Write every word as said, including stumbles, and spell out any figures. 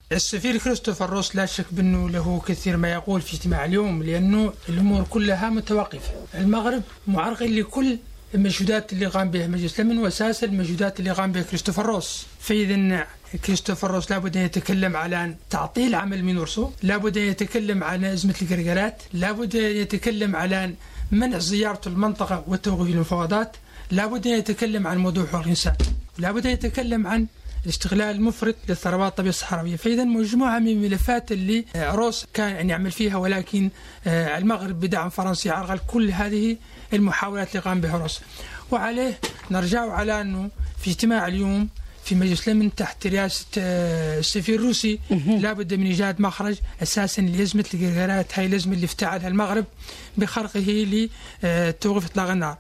السفير كريستوفر روس لا شك بأنه له كثير ما يقول في اجتماع اليوم، لأنه الأمور كلها متوقفة. المغرب معرقل لكل المجهودات اللي قام بها مجلس الأمن وأساس المجهودات اللي قام بها كريستوفر روس. فإذا كريستوفر روس لابد أن يتكلم على تعطيل عمل مينورسو، لابد أن يتكلم عن أزمة القرقرات، لابد أن يتكلم على منع زيارة المنطقة وتوقيف المفاوضات، لابد أن يتكلم عن موضوع حقوق الإنسان، لابد أن يتكلم عن الاستغلال المفرط للثروات الطبيعية الصحراوية. فإذا مجموعة من الملفات اللي روس كان يعمل فيها، ولكن المغرب بدعم فرنسي عرقل كل هذه المحاولات اللي قام بها روس. وعليه نرجع على أنه في اجتماع اليوم في مجلس الأمن تحت رئاسة السفير الروسي لابد من إيجاد مخرج أساسا لأزمة القرقرات، هاي الأزمة اللي افتعلها المغرب بخرقه لتوقف إطلاق النار.